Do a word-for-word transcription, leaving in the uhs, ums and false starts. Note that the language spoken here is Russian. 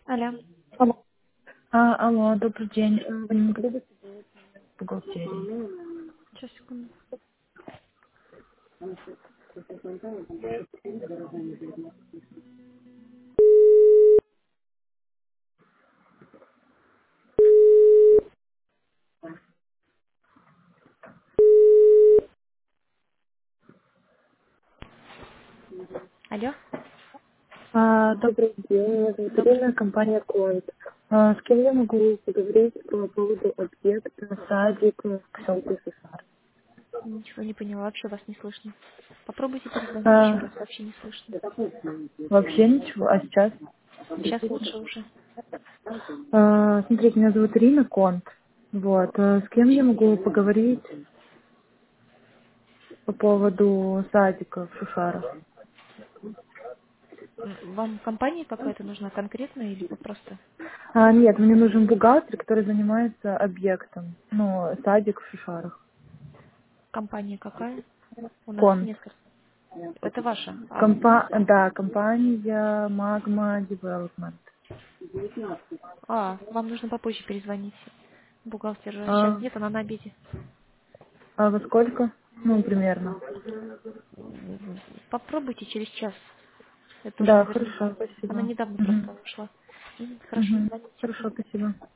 Алло, Алло. А, алло, добрый день. Э, Вы не могли бы в бухгалтерии? сейчас, секунду. Алло, А, добрый день. Меня зовут добрый. Ирина, компания Конт. А, с кем я могу поговорить по поводу объекта садик в поселке Сусар? Ничего не поняла, вообще вас не слышно. Попробуйте перезвонить еще А, раз, вообще не слышно. вообще ничего, а сейчас? Сейчас лучше уже. А, смотрите, меня зовут Ирина Конт. Вот. а, С кем я могу поговорить по поводу садика в Шушарах? М, Вам компания какая-то нужна конкретная или вы просто А, нет, мне нужен бухгалтер, который занимается объектом. Ну, садик в Шушарах. компания какая? У нас Конт. несколько. Это ваша. А, Компа... Да, компания Magma Development. а, вам нужно попозже перезвонить. Бухгалтер сейчас А, нет, она на обеде. а во сколько? Ну, примерно. М, Попробуйте через час. Это уже Да, наверняка. хорошо, Она спасибо. недавно Мгм. просто ушла. М, Хорошо, Мгм. звоните. Хорошо, спасибо.